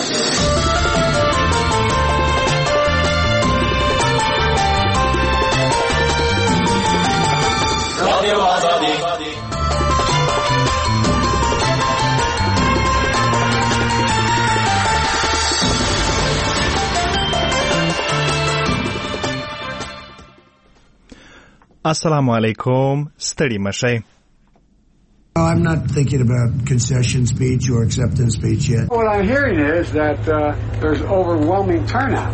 Assalamu alaikum. Steady Mashay. I'm not thinking about concession speech or acceptance speech yet. What I'm hearing is that there's overwhelming turnout.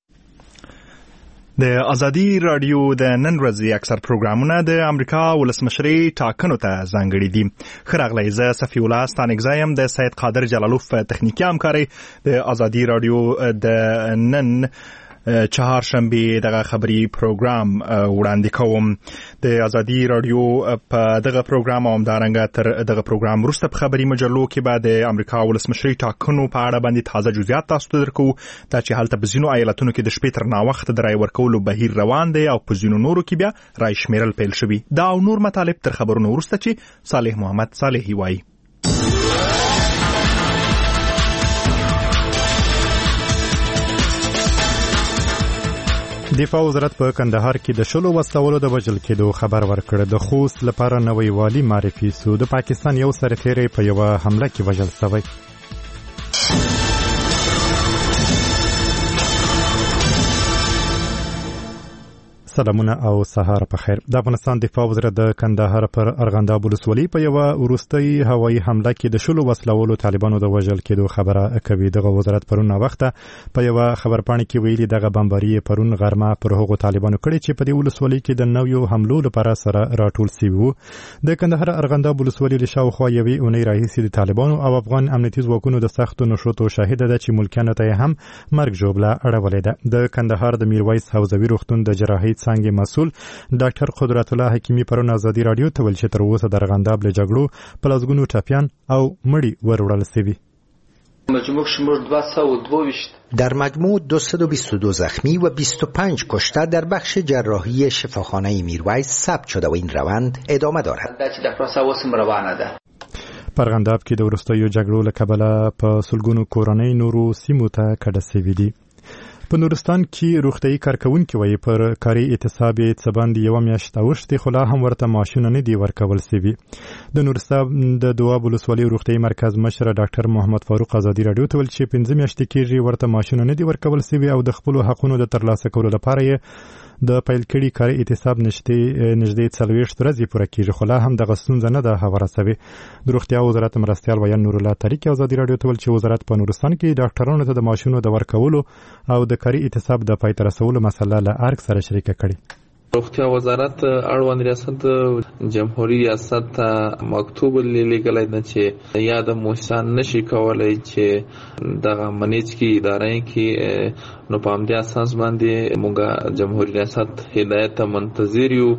د ازادي رادیو د نن ورځې اکثر پروګرامونه د امریکا ولسمشري ټاکنو ته ځانګړي دي. خراغلی زه صفی الله ستانګزایم د سید قادر جلالوف تخنیکی همکاري د ازادي رادیو د نن چهارشنبه دغه خبري پروګرام وړاندې کوم. د ازادي رادیو په دغه پروګرام همدارنګه تر دغه پروګرام وروسته په خبري مجلو کې به د امریکا ولسمشري ټاکنو په اړه باندې تازه جزئیات تاسو ته درکو. دا چې هلته په ځینو ایالتونو کې د شپې تر ناوخته د رای ورکولو بهیر روان دی او په ځینو نورو کې بیا رای شمیرل پیل شوي. دا او نور مطالب تر خبرونو وروسته چې صالح محمد صالحي وایي. دفاع وزارت په کندهار کې د شلو وسلوالو د وژل کېدو خبر ورکړ. د خوست لپاره نوې والی معرفي سو. د پاکستان یو سرتیری په یو حمله کې وژل شوی. سلامونه او سهار په خیر. د افغانستان دفاع وزارت د کندهار پر ارغنداب ولسوالۍ په یو وروستۍ هوایي حمله کې د شلو وسلوالو طالبانو د وژل کېدو خبره کوي. دغه وزارت پرون وخته په یو خبرپاڼه کې ویلي دغه بمباري پرون غرمه پر هغو طالبانو کړي چې په دې ولسوالۍ کې د نویو حملو لپاره سره راټول شوي وو. د کندهار ارغنداب ولسوالۍ له شاوخوا یوې اونۍ راهیسې د طالبانو او افغان امنیتي ځواکونو د سختو نشوتو شاهده ده چې ملکیانو ته هم مرګ ژوبله اړولې ده. د کندهار د میرویس حوزوي روغتون د جراحي څانګې مسؤل ډاکټر قدرت الله حکیمی پرون ازادي رادیو ته ویل چې تر اوسه د ارغنداب له جګړو په لسګونو ټپیان او مړي وروړل شوي. مجموع شمار 222 در مجموع 222 زخمی و 25 کشته در بخش جراحی شفاخانه میرویس ثبت شده و این روند ادامه دارد. په ارغنداب کې د وروستیو جګړو له کبله په سلګونو کورنۍ نورو سیمو ته کډه شوي دي. په نورستان کې روغتیايي کارکونکي وایي پر کاري اعتصاب یې څه باندې یوه میاشت اوښتې خو لا هم ورته معاشونه نه دي ورکول شوي. د نورستان د دواب ولسوالۍ روغتیايي مرکز مشره ډاکټر محمد فاروق ازادي رادیو ته ویل چې 15 میاشتې کېږي ورته معاشونه نه دي ورکول شوي او د خپلو حقونو د ترلاسه کولو لپاره یې د پیل کړي کاري اعتصاب نږدې 40 ورځې پوره کېږي خو لا هم دغه ستونزه نه ده هواره شوې. د روغتیا وزارت مرستیال ویان نور الله طریق ازادي رادیو ته ویل چې وزارت په نورستان کې ډاکټرانو ته د معاشونو د ورکولو او د کاري اعتصاب د پای ته رسولو مسله له ارګ سره شریکه کړې. روغتیا وزارت اړوند ریاست جمهوریت ریاست ته مکتوب لیکلی ده چې یا د موسسان نشي کولای چې دغه منیج کې ادارې کې نو په همدې اساس باندې موږ جمهوریت ریاست هدایت ته منتظر یو.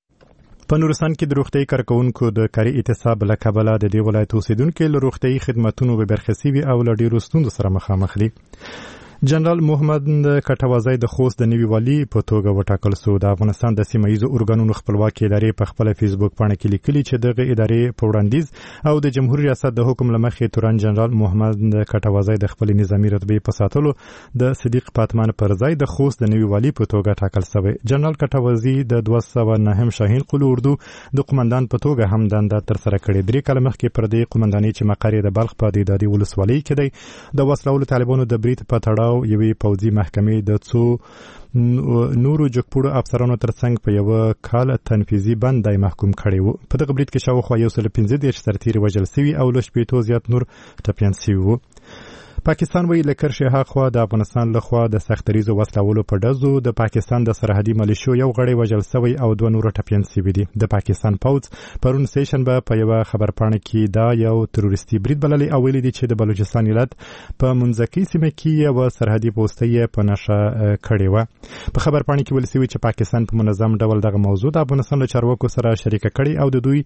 په نورستان کې د روغتیايي کارکونکو د کاري اعتصاب له کبله د دې ولایت اوسیدونکي له روغتیايي خدماتونو بې برخې شوي او له ډېرو ستونزو سره مخامخ دي. جنرال محمد کټوازی د خوست د نوي والي په توګه وټاکل شو. د افغانستان د سیمه ییزو ارګانونو خپلواکي ادارې په خپل فیسبوک پاڼه کې لیکلي چې دغه ادارې په وړاندیز او د جمهوریت ریاست د حکم لمخې تورن جنرال محمد کټوازی د خپل نظامی رتبه په ساتلو د صدیق پاتمان پر ځای د خوست د نوي والي په توګه ټاکل شوی. جنرال کټوازی د 209 شاهین قلو اردو د قومندان په توګه هم دنده تر سره کړې. 3 کاله مخکې پر دې قومندانۍ چې مقر د بلخ په دادي ولسوالۍ کې دی د وسلوالو طالبانو د برید په تړاو یوې پوځي محکمې د څو نورو جګپوړو افسرانو ترڅنګ په یو کال تنفیذي بند دی محکوم کړی وو. په دغه برید کې شاوخوا 115 سرتیري وژل شوي او له 80 زیات نور ټپیان شوي وو. پاکستان وی لکر شهه خوا د افغانستان لخوا د سختریزو وسلوالو په ډزو د پاکستان د سرحدي ملیشو یو غړی وژل شوی او 2 نور ټپیان شوي دي. د پاکستان پوځ پرون سیشنبه په یو خبرپاڼه کې دا یو تروریستي برید بللی او ویلي دي چې د بلوچستان ایالت په منځکۍ سیمه کې یو سرحدي پوسټۍ په نشه کړې و. په خبرپاڼه کې ویل شوی چې پاکستان په منظم ډول دغه موضوع د افغانستان له چارواکو سره شریکه کړي او د دوی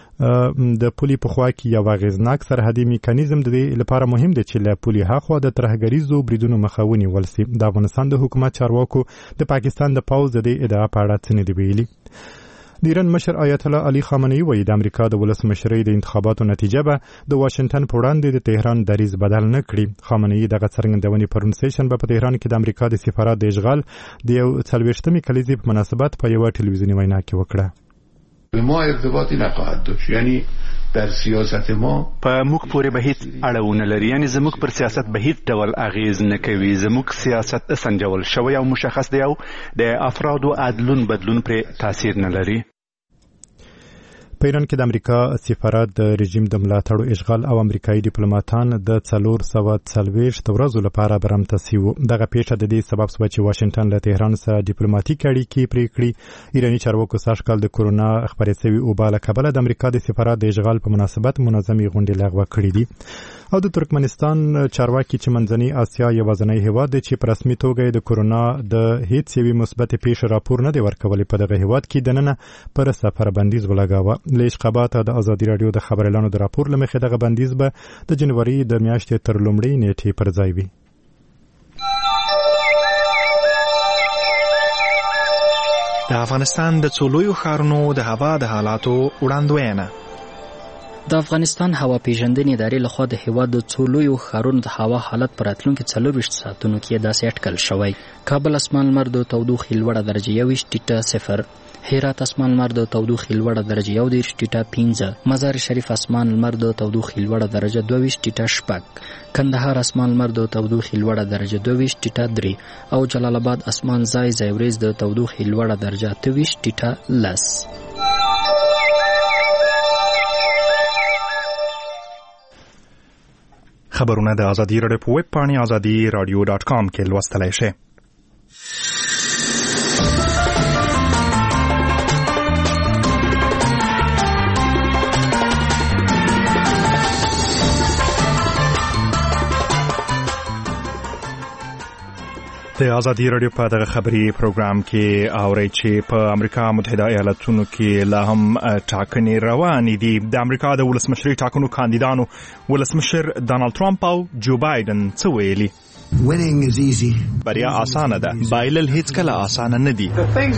د پولي په خوا کې یو اغیزناک سرحدي میکانیزم د دې لپاره مهم دی چې له پولي هاخوا د ترهګریزو بریدونو مخه ونیول شي. د افغانستان د حکومت چارواکو د پاکستان د پوځ د دې ادعا په اړه څه نه دی ویلي. د ایران مشر آیت الله علي خامنه‌ای وایي د امریکا د ولسمشرۍ د انتخاباتو نتیجه به د واشنگټن په وړاندې د تهران دریځ بدل نه کړي. خامنه‌ای دغه څرګندونې پرون سهشنبه په تهران کې د امریکا د سفارت د اشغال د 40مې کلیزې په مناسبت په یوه ټلویزیوني وینا کې وکړه. به ما ارتباطی نخواهد داشت، یعنی در سیاست ما په موږ پورې به هیڅ اړه لري، یعنی زموږ پر سیاست به هیڅ ډول اغیز نه کوي. زموږ سیاست سنجول شوی او مشخص دی او د افرادو عدلون بدلون پر تاثیر نه لري. په ایران کې د امریکا سفارت د رژیم د ملاتړو اشغال او امریکایي ډیپلوماټان د 440 ورځو لپاره برمته شوي. دغه پیښه د دې سبب شوه چې واشنگټن له تهران سره ډیپلوماټیک اړیکې پرې کړي. ایراني چارواکو سږ کال د کورونا خپرې شوي وبا له کبله د امریکا د سفارت د اشغال په مناسبت منظمې غونډې لغوه کړې دي. او د ترکمنستان چارواکي چې منځنۍ اسیا یوازینی هیواد دی چې په رسمي توګه د کورونا د هیڅ یوې مثبتې پیښې راپور نه دی ورکولی، په دغه هیواد کې دننه پر سفر بندیز ولګاوه. له اشقاباته د ازادي راډیو د خبر اعلانو د راپور له مخې دغه بندیز به د جنوري د میاشتې تر لومړۍ نیټې پر ځای وي. د افغانستان د څو لویو ښارونو د هوا د حالاتو وړاندوینه. د افغانستان هوا پیژندنې ادارې لخوا د هیواد د څو لویو ښارونو د هوا حالت په راتلونکي 24 ساعتونو کې داسې اټکل شوی. کابل اسمان لمر د تودوخې لوړه درجه 21.0، هرات اسمان لمر د تودوخې لوړه درجه 21.5، مزار شریف اسمان لمر د تودوخې لوړه درجه 22.6، کندهار اسمان لمر د تودوخې لوړه درجه 22.3 او جلال آباد اسمان ځای ورځ د تودوخې لوړه درجه 28.10. خبرونه د ازادي راډیو په ویب پاڼې azadi.radio.com کې لوستلای شئ. د ازادي راډیو په دغه خبري پروګرام کې اورئ چې په امریکا متحده ایالاتونو کې لا هم ټاکنې روانې دي. د امریکا د ولسمشرۍ ټاکنو کاندیدانو ولسمشر ډانلډ ټرمپ او جو بایدن څه ویلي؟ Winning is easy. بریا آسانه ده، بایلل هیڅ کله آسانه نه دي.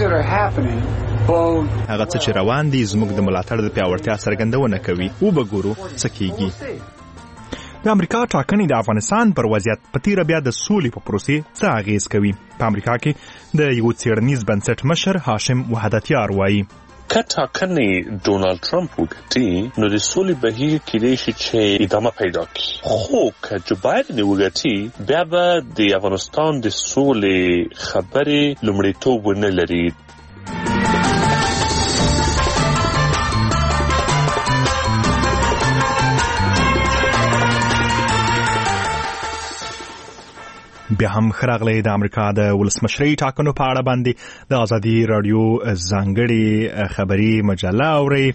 هغه څه چې روان دي زموږ د ملاتړ د پیاوړتیا څرګندونه کوي. وبګورو څه کیږي. د امریکا ټاکنې د افغانستان پر وضعیت په تیره بیا د سولې په پروسې څه اغیز کوي؟ په امریکا کې د یو څېړنیز بنسټ مشر هاشم وحدتیار وایي که ټاکنې ډونالډ ټرمپ وګټي نو د سولې بهیر کېدای شي چې ادامه پیدا کړي، خو که جو بایدن وګټي بیا به د افغانستان د سولې خبرې لومړیتوب ونه لري. بیا هم خراغلی د امریکا د ولسمشرۍ ټاکنو په اړه باندې د ازادي راډیو ځانګړي خبري مجله اورئ.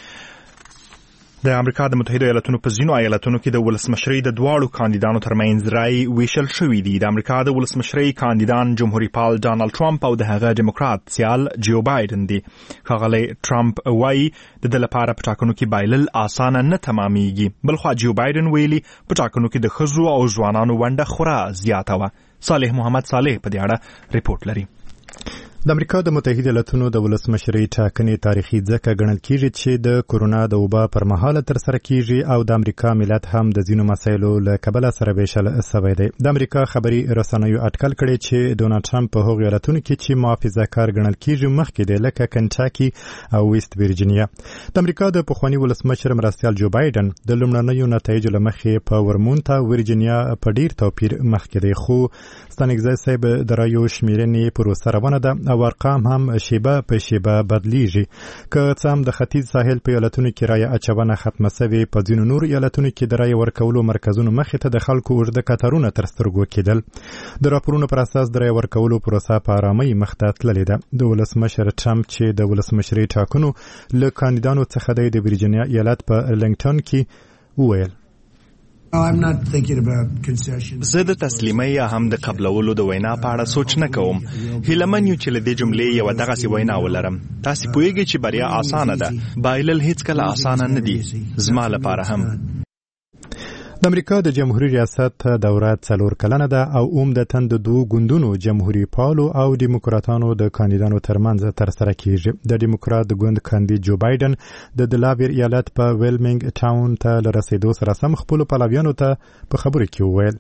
د امریکا د متحده ایالاتونو په ځینو ایالتونو کې د ولسمشرۍ د دواړو کاندیدانو ترمنځ رای ویشل شوي دي. د امریکا د ولسمشرۍ کاندیدان جمهوریت پال ډانلډ ټرمپ او د هغه ډیموکرات سیال جو بایدن دي. ښاغلی ټرمپ وایي د ده لپاره په ټاکنو کې بایلل اسانه نه تمامیږي. بلخوا جو بایدن ویلي په ټاکنو کې د ښځو او ځوانانو ونډه خورا زیاته وه. صالح محمد صالح په دې اړه ریپورټ لري. د امریکا د متحده ایالاتونو د ولسمشرۍ ټاکنې تاریخي ځکه ګڼل کیږي چې د کورونا د وبا پر مهال تر سره کیږي او د امریکا ملت هم د ځینو مسایلو له کبله سره ویشل شوی دی. د امریکا خبري رسنیو اټکل کړی چې ډونالډ ټرمپ په هغو ایالتونو کې چې محافظه‌کار ګڼل کیږي مخکې دی لکه کنټاکي او ویست ورجینیا. د امریکا د پخواني ولسمشر مرستیال جو بایدن د لومړنیو نتایجو له مخې په ورمونټ او ورجینیا په ډیر توپیر مخکې دی، خو ستانګزی صاحب د رایو شمیرنې پروسه روانه ده او ارقام هم شیبه په شیبه بدلیږي. که څه هم د ختیځ ساحل په ایالتونو کې رایه اچونه ختمه شوې، په ځینو نور ایالتونو کې د رایې ورکولو مرکزونو مخې ته د خلکو اوږده کتارونه تر سترګو کېدل. د راپورونو پر اساس د رایې ورکولو پروسه په آرامۍ مخ ته تللې ده. د ولسمشر ټرمپ چې د ولسمشرۍ ټاکنو له کاندیدانو څخه دی د ورجینیا ایالت په ارلنګټن کې وویل زه د تسلیمۍ یا هم د قبلولو د وینا په اړه سوچ نه کوم. هیلمن یو چې له دې جملې یوه دغسې وینا ولرم. تاسې پوهیږئ چې بریا آسانه ده، بایلل هیڅکله آسانه نه دي، زما لپاره هم. د د امریکا د جمهوریت ریاست دوره 4 کلنه ده او عمدتاً د دوه ګوندونو جمهوریت پالو او دیموکراتانو د کاندیدانو ترمنځ ترسره کیږي. د دیموکرات ګوند کاندید جو بایدن د دلاویر ایالت په ویلمنګ ټاون ته لرسیدو سره سم خپل پلویانو ته په خبرو کې وویل.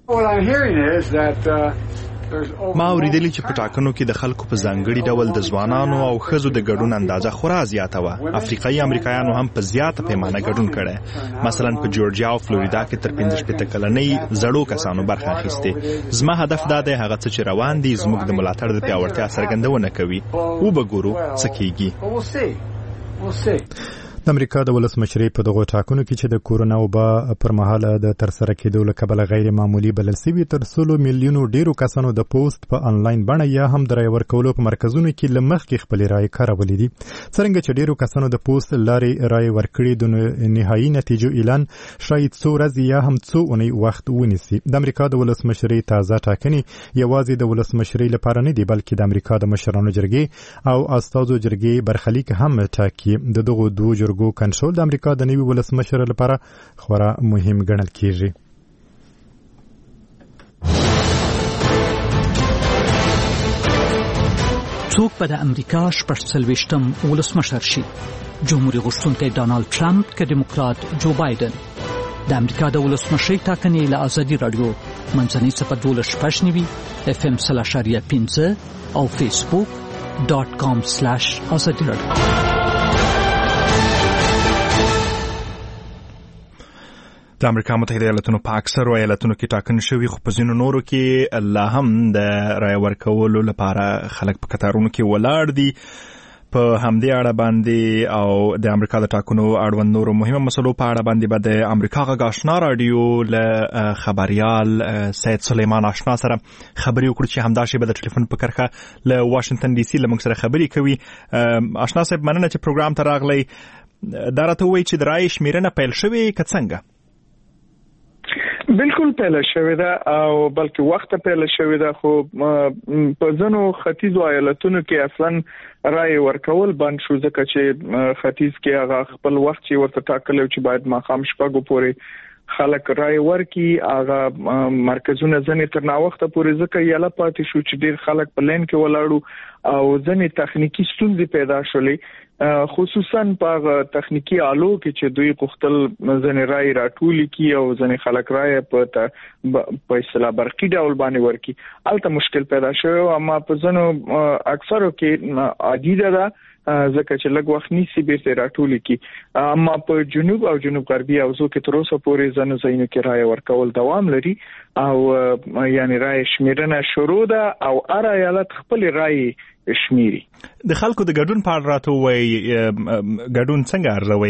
ما اوریدلی چې په ټاکنو کې د خلکو په ځانګړي ډول د ځوانانو او ښځو د ګډون اندازه خورا زیاته وه. افریقایي امریکایانو هم په زیاته پیمانه ګډون کړی. مثلا په جورجیا او فلوریدا کې تر 15 کلنۍ زړو کسانو برخه اخیستې. زما هدف دا دی هغه څه چې روان دي زموږ د ملاتړ د پیاوړتیا څرګندونه کوي. وبګورو څه کیږي. د امریکا د ولسمشرۍ په دغو ټاکنو کې چې د کورونا وبا پر مهال د ترسره کېدو له کبله غیر معمولي بلل شوي تر 100 میلیونو ډیرو کسانو د پوسټ په انلاین بڼه یا هم د رای ورکولو په مرکزونو کې له مخکې خپلې رای کارولې دي. څرنګه چې ډیرو کسانو د پوسټ لارې رای ورکړي د نهایي نتیجو اعلان شاید څو ورځې یا هم څو اونۍ وخت ونیسي. د امریکا د ولسمشرۍ تازه ټاکنې یوازې د ولسمشرۍ لپاره نه دي بلکې د امریکا د مشرانو جرګې او استازو جرګې برخلیک هم ټاکي. د دغو دوه جرګو کنټرول د امریکا د نوي ولسمشر لپاره خورا مهم ګڼل کیږي. څوک به د امریکا 40 ولسمشر شي؟ جمهوریت غوښتونکی ډانالډ ټرمپ که دیموکرات جو بایدن؟ د امریکا د ولسمشرۍ ټاکنې له ازادي راډیو منځنۍ صفحه 12.9 FM 0.5 او facebook.com/ازادي راډیو. د امریکا متحده ایالاتونو په اکثرو ایالتونو کې ټاکنې شوي خو په ځینو نورو کې لا هم د رای ورکولو لپاره خلک په کتارونو کې ولاړ دي. په همدې اړه باندې او د امریکا د ټاکنو اړوند نورو مهمه مسلو په اړه باندې به د امریکا غږ آشنا رادیو له خبريال سید سلیمان آشنا سره خبري وکړو چې همدا شی به د ټلیفون په کرخه له واشنگټن ډي سي له موږ سره خبري کوي. آشنا صاحب مننه چې پروګرام ته راغلی. دا راته وایي چې د رای شمیرنه پیل شوې که څنګه؟ بالکل پیل شوې ده او بلکې وخت پیل شوې ده خو په ځینو ختیځو ایالتونو کې اصلا رای ورکول بند شو ځکه چې ختیځ کې هغه خپل وخت چې ورته ټاکلی چې باید ماښام شپږو پورې خلک رای ورکي. هغه مرکزونه ځنې تر ناوخته پورې ځکه یاله پاتې شو چې ډیر خلک په لین کې ولاړو او ځنې تخنیکی ستونزې پیدا شولې خصوصا په تخنیکی آلو کې چې دوی غوښتل ځنې رای راټول کی او ځنې خلک رای په اصطلاح برقي ډول باندې ورکي. البته مشکل پیدا شو اما په ځنو اکثرو کې عادي ده ځکه چې لږ وخت نیسي بیرته راټول کی. اما په جنوب او جنوب غربي اوزو کې تر اوسه پورې ځنه ځایونو کې رای ورکول دوام لري او یعنی رای شمیرنه شروع ده او هر ایالت خپل رای شمیري. د خلکو د ګډون په اړه راته وایي ګډون څنګه ارزوي؟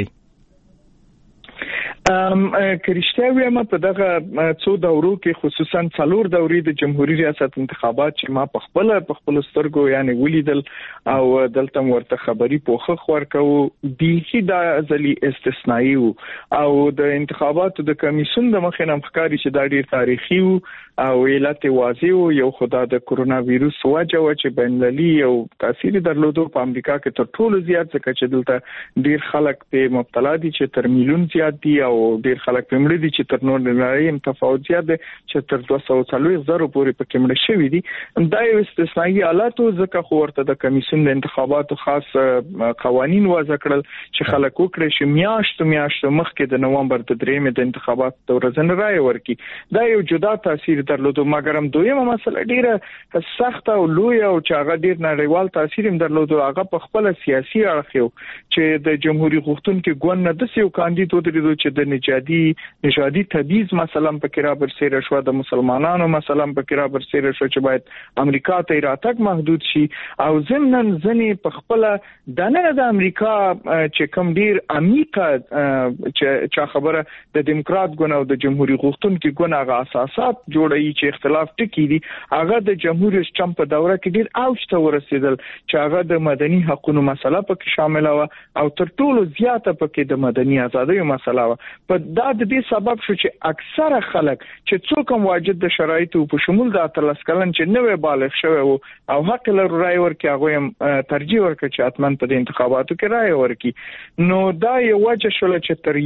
کرشته ویمه په دغه څو دورو کې خصوصا 4 دورې د جمهوریت ریاست انتخابات چې ما په خپل سترګو یعنی ولیدل او دلته ورته خبري پوښښ ورکو دي دا ځلې استثنایی او د انتخاباتو د کمیسیون د مخې نه ښکاري چې دا ډیر تاریخي او علت واضح یو خدای د کرونا وایروس وجه و چې بین‌المللي او تاثیر درلودو په امریکا کې تر ټولو زیات ځکه چې دلته ډیر خلک په مبتلا دي چې تر میلیون زیات دي او ډیر خلک په مړي دي چې تر نور نړۍ هم تفاوت زیات دي چې تر 240,000 پورې پکې مړ شوي دي. دا یو استثنایی حالت ځکه خو ورته د کمیسیون د انتخاباتو خاص قوانين وضع کړل چې خلک وکړي چې میاشتو مخکې د نومبر د 3 د انتخاباتو د ورځې رای ورکړي. دا یو جدا تاثیر درلودو مګر هم دویمه مسله ډیره سخت او لوی او چې هغه ډیر نړیوال تاثیر هم درلودو. هغه په خپل سیاسي اړخ یو چې د جمهوریت غوښتونکو ګوند نه د یو کاندید ودرېدو چې د نژادي تبعیض مثلا په کې را برسېره شو، د مسلمانانو مثلا په کې را برسېره شو چې باید امریکا ته راتګ محدود شي او ضمن ځنې په خپل د امریکا چې کوم ډیر عمیقه چې خبره د دیموکرات ګوند او د جمهوریت غوښتونکو ګوند هغه اساسات جوړ چې اختلاف ټکی دي هغه د جمهوریت ټرمپ په دوره کې ډیر اوج ته ورسېدل چې هغه د مدني حقوقو مسله پکې شامل و او تر ټولو زیاته پکې د مدني ازادۍ مسله و. په دا د دې سبب شو چې اکثره خلک چې څوک هم واجد د شرایطو په شمول د 13 کلن چې نوې بالغ شوی وو او حق لري رائے ورکړي هغه هم ترجیح ورکړي چې اتمن په انتخاباتو کې رائے ورکړي نو دا یو وجه شول چې تر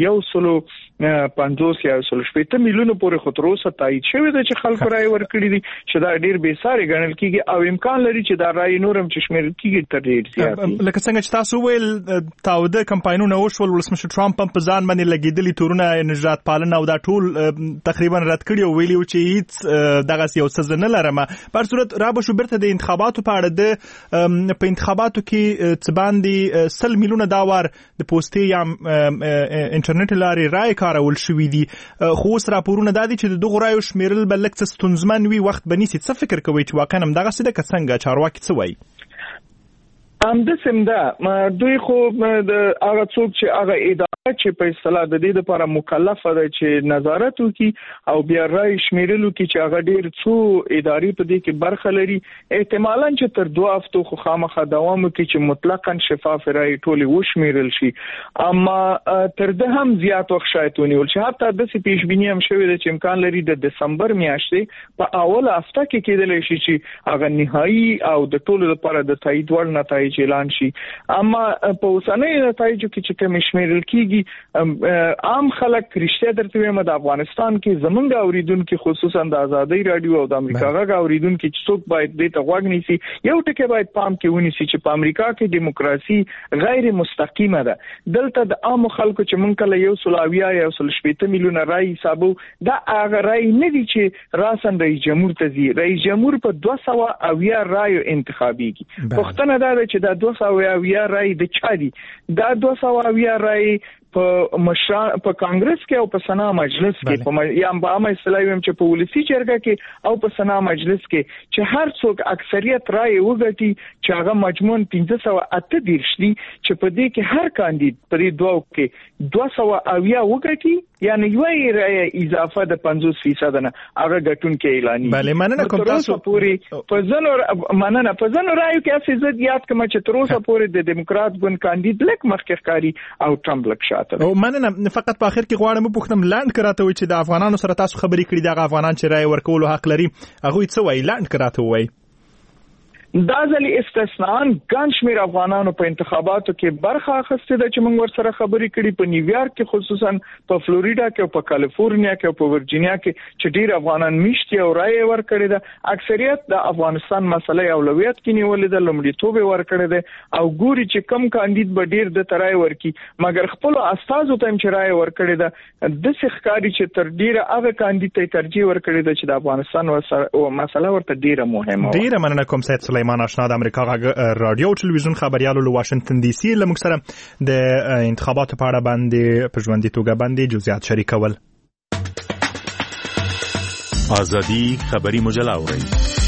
150 یا 160 میلیونو پورې خطروسه تایید شوی د چې خلکو رائے ورکړي دي چې دا ډیر بے ساري ګڼل کیږي او امکان لري چې دا رائے نورم چې شمیرل کیږي تر ډیر زیات لکه څنګه چې تاسو ویل تاوده کمپاینونه وشول ولسمشر ټرمپ په ځان باندې لګیدلي تورونه نجات پالنه او دا ټول تقریبا رد کړي او ویلي چې هیڅ دغه یو څه نه لرم په صورت را به شو برته د انتخاباتو په اړه د په انتخاباتو کې څه باندې 100 میلیونه داور د پوسټي یا انټرنیټ لارې رائے کارول شوې دي خو اوس راپورونه دادي چې د دغه رایو شمیرل بل څه ستونزمن وي وخت بنيسي څه فکر کوي چې واقعا هم دغه څه د څنګه چارواکي څه وایي د سمدا دوی خو د هغه څوک چې هغه اداره چې په اصطلاح د دې لپاره مکلفه ده چې نظارت وکړي او بیا رائے شمیرلو کې چې هغه ډیر څو ادارې په دې کې برخه لري احتمالاً چې تر 2 هفتو خو خامخا دوام وکړي چې مطلقاً شفاف رائے ټول وشمیرل شي اما تر ده هم زیات وخت شاید ونیول شي حتی د سی پیش بینی هم شوی چې امکان لري د دسمبر میاشتې په اوله هفته کې کېدلی شي چې هغه نهایی او د ټولو لپاره د تایید وړ نتایج اعلان شي اما په اوسنۍ نتایجو کې چې کوم شمیرل کیږي عام خلک رښتیا درته وایم د افغانستان کې زمونږ اوریدونکو خصوصا د ازادي رادیو او د امریکا غږ اوریدونکو چې څوک باید دې ته غوږ نیسي یو ټکی باید پام کې ونیسي چې په امریکا کې دیموکراسي غیر مستقیمه ده دلته د عام خلکو چې مونږ کله یو سلاویا یا 160 میلیونه رائے حسابو دا هغه رائے نه دي چې راسن رئیس جمهور ته زی رئیس جمهور په 200 رائے انتخابيږي پښتنه دا چې دا 200 رائے د چا دي دا 200 رائے په کانګرس کې او په سنا مجلس کې په یا په عامه اصلاحي هم چې په ولسی جرګه کې او په سنا مجلس کې چې هر څوک اکثریت رائے وګټي چې هغه مجموعاً 1538 دي چې په دې کې هر کاندید په دې دوه کې 200 وګټي یعنی یوې رائے اضافه د 50% نه هغه ګټون کې اعلاني بله مننه کوم تاسو پوری په زنو مننه په زنو رائے کې اساس زیات کوم چې تر اوسه پورې د دیموکرات ګوند کاندید لک مخکښکاری او ټرمپ لک او مننه فقط په اخر کې غواړم پوښتنم لاند کراته وي چې د افغانانو سره تاسو خبرې کړې د افغانان چې رائے ورکول حق لري هغه څه وایي لاند کراته وایي دا ځلې استثناء ګڼ شمېر افغانانو په انتخاباتو کې برخه اخیستې ده چې موږ ورسره خبرې کړې په نیویارک کې خصوصا په فلوریدا کې او په کالیفورنیا کې او په ورجینیا کې چې ډېر افغانان میشتي او رائے ورکړي ده اکثریت د افغانستان مسلې اولویت کې نیولې ده لومړیتوب ورکړي ده او ګوري چې کم کاندید به ډېر د ترای ورکي مګر خپل استادو ته چې رائے ورکړي ده د ښکاری چې تر ډیره هغه کاندید ته ترجیح ورکړي ده چې د افغانستان مسله ورته ډیره مهمه ده ډیره مننه کوم سید سلیمان آشنا د امریکا غږ رادیو او ټلویزیون خبريالو له واشنگټن ډي سي له موږ سره د انتخاباتو په اړه باندې په ژوندۍ توګه باندې جزئیات شریکول ازادي خبري مجله اوري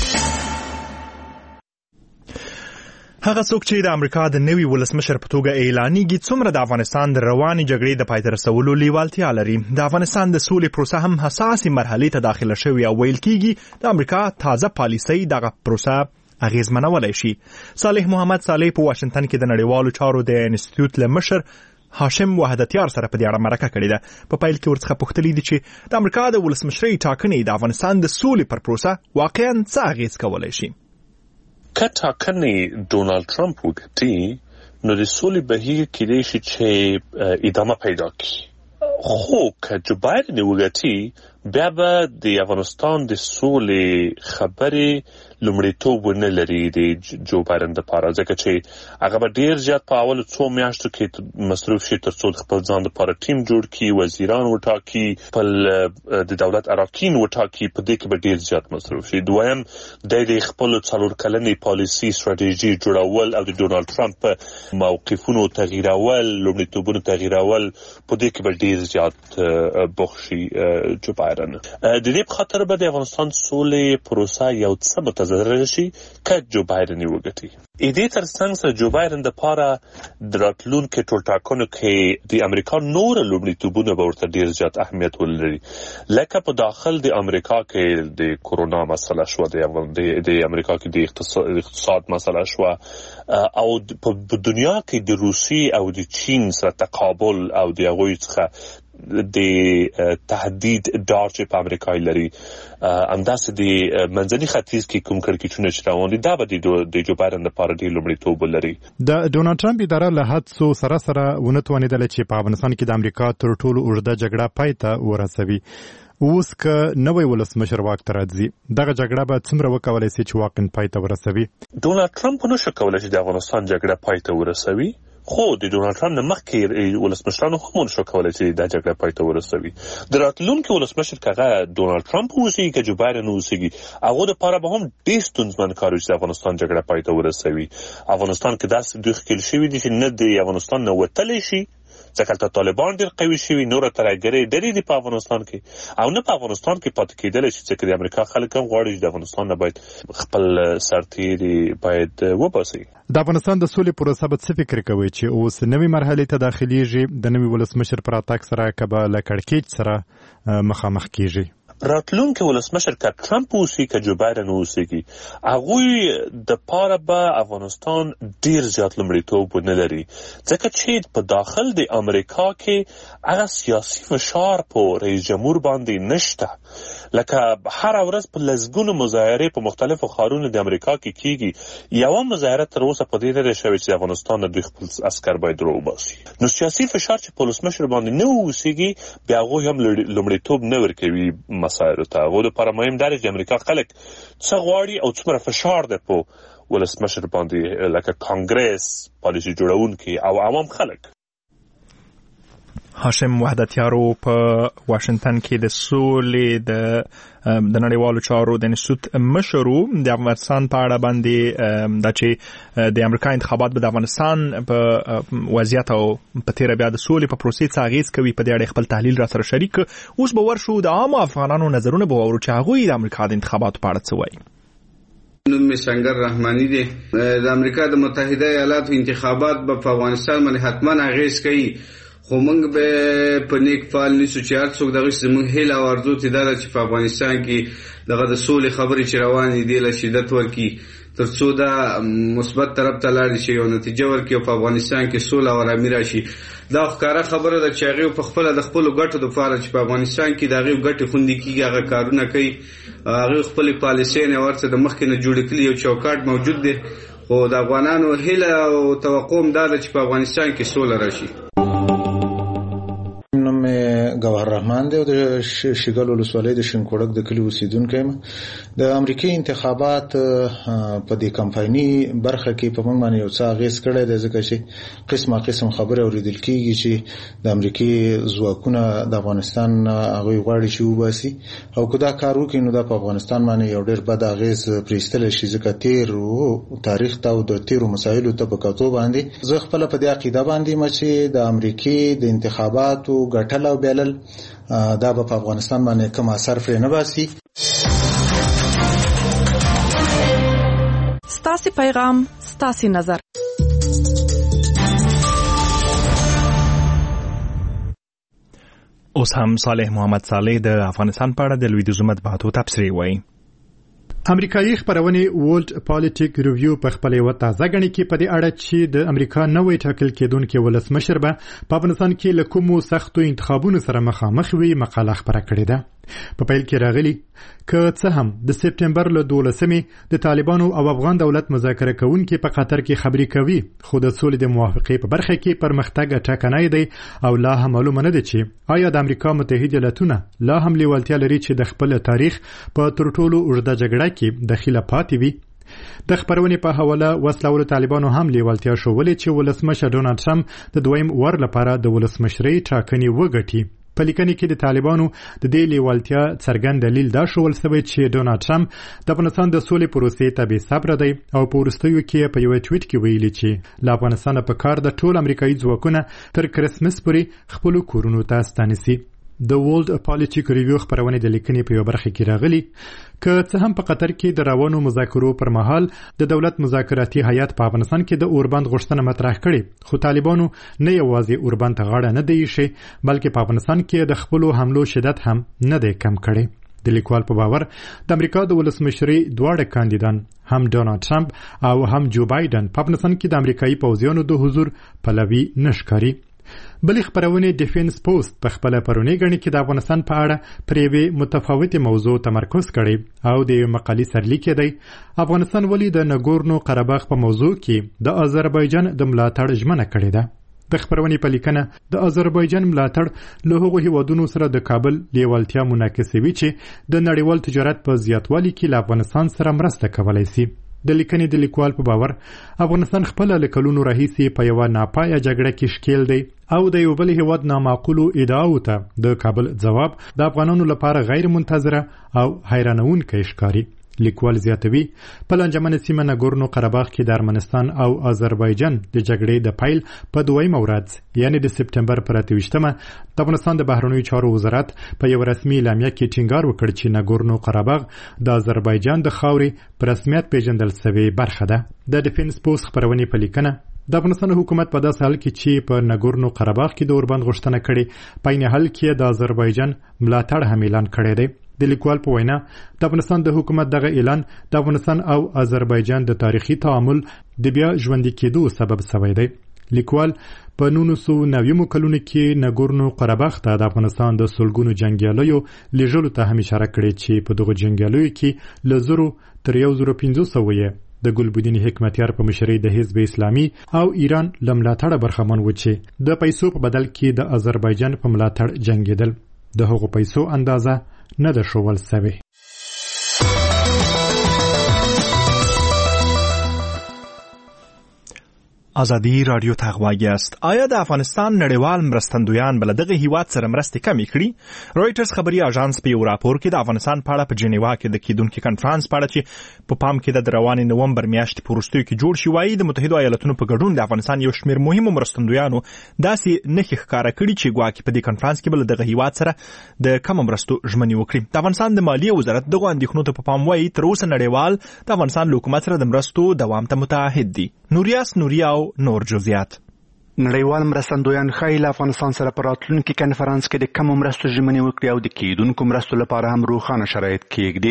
هغه څوک چې د امریکا د نوي ولسمشر په توګه اعلانېږي څومره د افغانستان د رواني جګړې د پای ته رسولو لیوالتیا لري د افغانستان د سولې پروسه هم حساسې مرحلې ته داخله شوې او ویل کېږي د امریکا تازه پالیسۍ دغه پروسه اغیزمنولای شي صالح محمد صالح په واشنگټن کې د نړیوالو چارو د انسټیټیوټ لمشر هاشم وحدتیار سره په دې اړه مرکه کړې ده په پیل کې ورڅخه پوښتنه دي چې د امریکا د ولسمشرۍ ټاکنې د افغانستان د سولې پر پروسه واقعا څه اغیز کولای شي که ټاکنې ډونالد ټرمپ وکړي نو د سولې بهیر کېدای شي چې ادامه پیدا کړي خو که جو بایدن وګټي بیا به د افغانستان د سولې خبرې لومړیتوب ونه لري د جو بایدن لپاره ځکه چې هغه به ډیر زیات په اولو څو میاشتو کې مصروف شي تر څو خپل ځان لپاره ټیم جوړ کړي وزیران وټاکي خپل د دولت اراکین وټاکي په دې کې به ډیر زیات مصروف شي دویم د خپل څلور کلنې پالیسي ستراتیژي جوړول او د ډونالد ټرمپ موقفونو تغییرول لومړیتوبونو تغییرول په دې کې به ډیر زیات بخشي جو بایدن د دې په خاطر به د افغانستان سولې پروسه یو څه متضرر شي که جو بایدن وګټي دې ترڅنګ سره جو بایدن د لپاره د راتلونکو ټولټاکنو کې د امریکا نور لومړیتوبونه به ورته ډیر زیات اهمیت ولري لکه په داخل د امریکا کې د کورونا مسله شو د امریکا کې د اقتصاد مسله شو او په دنیا کې د روسي او د چین سره تقابل او د هغوی څخه د تهدید ډار چې په امریکا لري همداسې د منځني ختیځ کې کوم کړکېچونه چې روان دي دا به د جو بایدن لپاره ډېر لومړیتوب ولري. د ډونالډ ټرمپ اداره له هڅو سره ونه توانېدله چې په افغانستان کې د امریکا تر ټولو اوږده جګړه پای ته ورسوي. اوس که نوی ولسمشر واک ته راځي دغه جګړه به څومره وکولای شي چې واقعا پای ته ورسوي؟ ډونالډ ټرمپ نشي کولی چې د افغانستان جګړه پای ته ورسوي، خو د ډونالډ ټرمپ نه مخکې ولسمشرانو هم نشو کولی چې دا جګړه پای ته ورسوي. د راتلونکي ولسمشر که هغه ډونالډ ټرمپ اوسېږي که جو بایدن اوسېږي هغو دپاره به هم ډېر ستونزمن کار وي چې د افغانستان جګړه پای ته ورسوي. افغانستان کې داسې دوی ښکېل شوي دي چې نه د افغانستان نه وتلی شي ځکه هلته طالبان ډېر قوي شوي، نوره ترهګرۍ ډېرې دي په افغانستان کې او نه په افغانستان کې پاتې کېدلی شي ځکه د امریکا خلک هم غواړي چې د افغانستان نه باید خپل سرتېري باید وباسي. د افغانستان د سولې پروسه به څه فکر کوي چې اوس نوې مرحلې ته داخليږي د نوي ولسمشر پر راتګ سره که به له کړکېچ سره مخامخ کېږي؟ راتلونکي ولسمشر که ټرمپ اوسي که جو بایدن اوسېږي هغوی د پاره به افغانستان ډیر زیات لومړیتوب ونه لري ځکه چې په داخل د امریکا کې هغه سیاسي فشار په رئیس جمهور باندې نشته. لکه هر ورځ په لسګونو مظاهرې په مختلفو ښارونو د امریکا کې کیږي، یوه مظاهره تر اوسه په دې نه ده شوې چې افغانستان نه دوی خپل عسکر باید راوباسي. نو سیاسي فشار چې په ولسمشر باندې نه اوسېږي بیا هغوی هم لومړیتوب نه ورکوي مسایلو ته. هغو دپاره مهم دا دی چې د امریکا خلک څه غواړي او څومره فشار دی په ولسمشر باندې لکه کانګرس، پالیسي جوړونکي او عوام خلک. هاشم وحدتیارو په واشنگټن کې د سولې د نړیوالو چارو د انسټیټیوټ مشرو د افغانستان په اړه باندې دا چې د امریکا انتخابات به د افغانستان په وضعیت او په تیر بیا د سولې په پروسې څه اغیز کوي په دې اړه خپل تحلیل را سره شریک. اوس به ورشو د عام افغانانو نظرونه به واورو چې هغوی د امریکا د انتخاباتو په اړه څه وایي. نوم می سنگر رحمانی دی. د امریکا د متحده ایالاتو انتخابات په افغانستان باندې حتما اغیز کوي، خو موږ به په نیک فعال نیسو چې هر څوک دغه زموږ هیله او ارزو ته دا چې په افغانستان کې دغه د سولې خبرې چې روانې دي له شدت ورکړي تر څو دا مثبت طرف ته لاړ شي او نتیجه ورکړي او په افغانستان کې سوله او آرامي راشي. دا ښکاره خبره ده چې هغوی په خپله د خپلو ګټو دپاره چې په افغانستان کې د هغوی ګټې خوندي کېږي هغه کارونه کوي. هغوی خپلې پالیسۍ نه ورڅه د مخکې نه جوړې کړي، یو چوکاټ موجود دی، خو د افغانانو هیله او توقع هم دا ده چې په افغانستان کې سوله راشي. گوهر رحمان دی او د شګل ولسوالۍ د شینکوړک د کلی اوسیدونکی یم. د امریکای انتخابات په دې کمپایني برخه کې په موږ باندې یو څه اغیز کړی دی ځکه چې قسم خبرې اورېدل کېږي چې د امریکای ځواکونه د افغانستان هغوی غواړي چې وباسي او که دا کار وکړي نو دا په افغانستان باندې یو ډېر بد اغیز پرېستلی شي ځکه تېرو تاریخ ته او د تېرو مسایلو ته په کتو باندې زه خپله په دې عقیده باندې یم چې د امریکای د انتخاباتو ګټل او بیلل دا به په افغانستان باندې کوم اثر پرې نه باسي. ستاسو پیغام ستاسو نظر. اوس هم صالح محمد صالح د افغانستان په اړه د لویدیځو مطبوعاتو تبصرې وایي. امریکایي خبرونه ورلد پالیټیک ریویو په خپل یو تازه غني کې په دې اړه چې د امریکا نوې ټاکل کېدونکو ولسمشر به په افغانستان کې له کومو سختو انتخابونو سره مخامخ وي مقاله خبره کړې ده. په پیل کې راغلي که څه هم د سپټمبر له 12مې د طالبانو او افغان دولت مذاکره کوونکي په قطر کې خبرې کوي، خو د سولې د موافقې په برخه کې پرمختګ ټاکنای دی او لا هم معلومه نه ده چې آیا د امریکا متحده ایالاتونه لا هم لیوالتیا لري چې د خپل تاریخ په تر ټولو اوږده جګړه کې دخیله پاتې وي. د خبرونې په حواله وسلوالو طالبانو هم لیوالتیا شولې چې ولسمشر ډونالډ ټرمپ د دویم ور لپاره د ولسمشرۍ ټاکنې وګټي. په لیکنې کې د طالبانو د دې لیوالتیا څرګند دلیل دا شول سوی چې ډونالډ ټرمپ د افغانستان د سولې پروسې ته بې صبره دی او په وروستیو کې په یو ټویټ کې ویلي چې له افغانستان په کار د ټول امریکایي ځواکونه تر کرسمس پورې خپل کورونو ته ستانسي. د ورلد پالیټیک ریویو خبرونه د لیکنې په یو برخه کې راغلي که څه هم په قطر کې د روانو مذاکرو پر مهال د دولت مذاکراتي هیئت په افغانستان کې د اوربند غوښتنه مطرح کړې، خو طالبانو نه یوازې اوربند ته غاړه نه دی ایښې بلکې په افغانستان کې د خپلو حملو شدت هم نه دی کم کړی. د لیکوال په باور د امریکا د ولسمشرۍ دواړه کاندیدان هم ډونالډ ټرمپ او هم جو بایدن په افغانستان کې د امریکایي پوځیانو د حضور پلوي نشکاري. بلې خبرونه ډیفنس پوسټ په خپل پرونی غني کې د افغانستان په اړه پر یوې متفاوتې موضوع تمرکز کړي او د مقالې سرلیک دی افغانستان ولې د نګورنو قرهباغ په موضوع کې د آذربایجان د ملاتړ ژمنه کړې ده د خبرونې په لیکنه د آذربایجان ملاتړ له هغو هیوادونو سره د کابل لیوالتیا منعکسوي چې د نړیوال تجارت په زیاتوالي کې له افغانستان سره مرسته کولی سي د لیکنې د لیکوال په باور افغانستان خپل له کلونو راهیسې په یوه ناپایه جګړه کې ښکیل دی او د یو بل هیواد نامعقولو ادعاو ته د کابل ځواب د افغانانو لپاره غیر منتظره او حیرانونکی ښکاري لیکوال زیاتوي په لانجمنه سیمه نګورنو قرهباغ کې د ارمنستان او آذربایجان د جګړې د پیل په 2 ورځ یعنی د سپتمبر پر 28مه د افغانستان د بهرنیو چارو وزارت په یو رسمي اعلامیه کې ټینګار وکړ چې نګورنو قرهباغ د آذربایجان د خاورې په رسمیت پیژندل شوی برخه ده د ډیفنس پوسټ خبرونه په لیکنه د افغانستان حکومت په داسې حال کې چې په نګورنو قرهباغ کې د اوربند غوښتنه کړې په عین حال کې د آذربایجان ملاتړ هم اعلان کړی دی د لیکوال په وینا د افغانستان د حکومت دغه اعلان د افغانستان او آذربایجان د تاریخي تعامل د بیا ژوندي کېدو سبب شوی دی لیکوال په 1990 کلونو کې نګورنو قرهباغ ته د افغانستان د سلګونو جنگیالیو لېږلو ته هم اشاره کړې چې په دغه جنگیالیو کې له 1000 تر 1500 د ګلبدین حکمتیار په مشرۍ د حزب اسلامي او ایران له ملاتړه برخمن و چې د پیسو په بدل کې د آذربایجان په ملاتړ جنګېدل د هغو پیسو اندازه نه ده ښوول سوې ازادي رادیو ته غواړي است آیا د افغانستان نړیوال مرستندویان بل دغه هیواد سره مرستې کمې کړي رويټرز خبري اژانس په یو راپور کې د افغانستان په اړه په جنیوا کې د کیدونکو کانفرنس په اړه چې په پام کې د روانې نومبر میاشتې په وروستیو کې جوړ شي وایي د متحده ایالاتونو په ګډون د افغانستان یو شمېر مهمو مرستندویانو داسې نښې ښکاره کړي چې ګواکې په دې کانفرنس کې بل دغه هیواد سره د کم مرستو ژمنې وکړي د افغانستان د مالیې وزارت دغه اندېښنو ته په پام وایي تر اوسه نړیوال د افغانستان له حکومت سره د مرستو دوام ته متعهد دي نوریاس نوریا او نور جزئیات نړیوال مرستندویان ښایي له افغانستان سره په راتلونکي کنفرانس کې د کمو مرستو ژمنې وکړي او د کیدونکو مرستو لپاره هم روښانه شرایط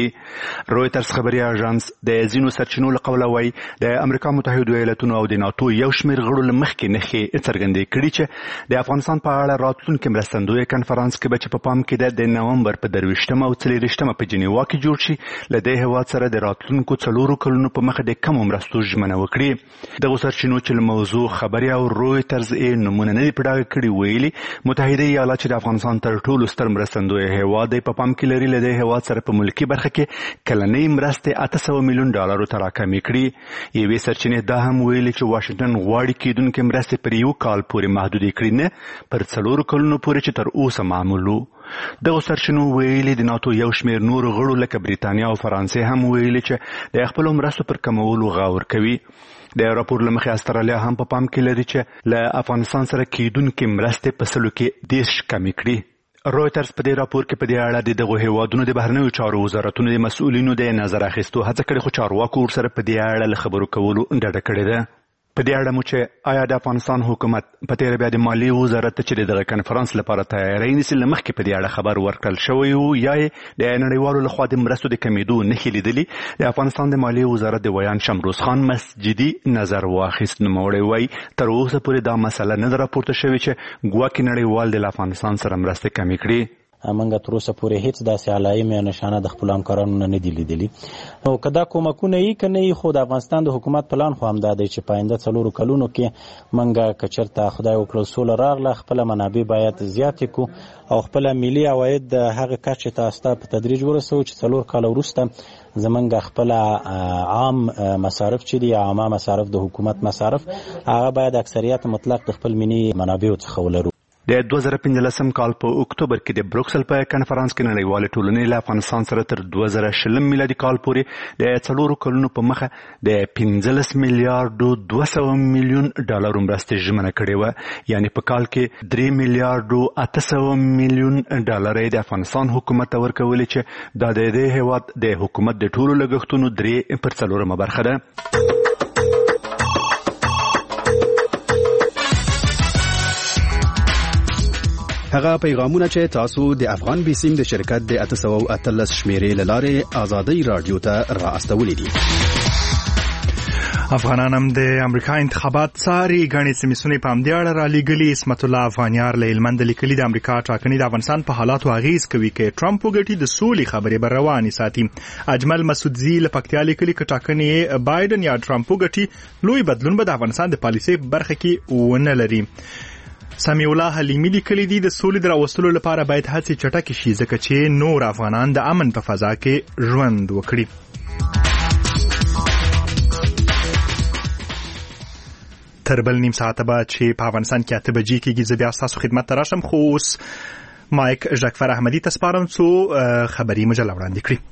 کېږدي رويټرز خبري اژانس د ځینو سرچینو له قوله وایي د امریکا متحده ایالاتونو او د ناتو یو شمېر غړو له مخکې نښې څرګندې کړي چې د افغانستان په اړه راتلونکي مرستندوی کنفرانس کې به چې په پام کې د نومبر په 23 او 24 په جنیوا کې جوړ شي له دې هیواد سره د راتلونکو 4 کلونو په مخ د کمو مرستو ژمنه وکړي دغه سرچینو چې موضوع خبري او رويټرز نمونه نه دی پډاګه کړي ویلي متحده ایالات چې د افغانستان تر ټولو ستر مرستندوی هیواد دی په پام کې لري له دې هیواد سره په ملکی برخه کې کلنۍ مرستې $800 میلیون ته راکمې کړي یوې سرچینې دا هم ویلي چې واشنګټن غواړي کیدونکې مرستې پر یو کال پورې محدودې کړي نه پر 4 کلونو پورې چې تر اوسه معمول وو دغه سرچینو ویلي د ناتو یو شمېر نور غړو لکه بریتانیا او فرانسې هم ویلي چې د خپل مرستو پر کمولو غور کوي د راپور لمخې استرالیا هم په پام کې لري چې له افغانستان سره کیدونکې مرستې په سلو کې 10 کمې کړي رويټرز په دې راپور کې په دې اړه دغه هیوادونو د بهرنیو چارو وزارتونو د مسؤلینو د نظر اخیستو هڅه کړې خو چارواکو ورسره په دې اړه له خبرو کولو ډډه کړې ده په دې اړه مو چې آیا د افغانستان حکومت په تیر بیا د مالیې وزارت ته چې دغه کنفرانس لپاره تیاری نیسي له مخکې په دې اړه خبر ورکړل شوی وو یا د نړیوالو لخوا د مرستو د کمیدو نښې لیدلي د افغانستان د مالیې وزارت د ویان شمروز خان مسجدي نظر واخیست نوموړی وایي تر اوسه پورې دا مسله نه ده راپورته شوې چې ګواکې نړیوال د افغانستان سره مرستې کمې کړي منګه تر اوسه پورې هیڅ داسې علایمې او نشانه د خپل همکارانو نه دي لیدلي نو که دا کومکونه یې که نه یي خو د افغانستان د حکومت پلان خو همدا دی چې په آینده 4 کلونو کې منګه که چېرته خدای وکړل سوله راغله خپله منابع باید زیاتې کړو او خپله ملي عواید د هغه کچې ته استه په تدریج ورسوو چې 4 کاله وروسته زمونږ خپله عام مصارف چې دي عامه مصارف د حکومت مصارف هغه باید اکثریت مطلق د خپل ملي منابعو څخه ولرو د 2015 کال په اکتوبر کې د بروکسل په کنفرانس کې نړیوال ټولنې له افغانستان سره تر 2020 میلادي کال پورې د 4 کلونو په مخه د 15 میلیارډ 200 میلیون ډالر مرستې ژمنه کړې و یعنی په کال کې 3 میلیارډ 800 میلیون ډالر د افغانستان حکومت ورکولې چې د دې هیواد د حکومت د ټولو لګښتونو 3% برخه ده هغه پیغامونه چې تاسو د افغان بیسیم د شرکت د 813 شمیرې لاره آزادي رادیو ته را استولې دي افغانان هم د امریکا انتخابات څاري. ګڼې سیمې په همدې اړه رالیږلي. اسمت الله افغانیار له هلمند لیکلي د امریکا ټاکنې د افغانستان په حالاتو اغیز کوي که ټرمپ وګټي د سولې خبرې به روانې ساتي. اجمل مسعودزي له پکتیا لیکلي که ټاکنې بایدن یا ټرمپ وګټي لوی بدلون به د افغانستان د پالیسۍ په برخه کې ونه لري. سمیع الله حلیمي لیکلي دي د سولې د راوستلو لپاره باید هڅې چټکې شي ځکه چې نور افغانان د امن په فضا کې ژوند وکړي. تر بل نیم ساعته به چې په افغانستان کې 8 بجې کېږي زه بیا ستاسو خدمت ته راشم، خو اوس مایک ژکفر احمدي ته سپارم څو خبري مجله وړاندې کړي.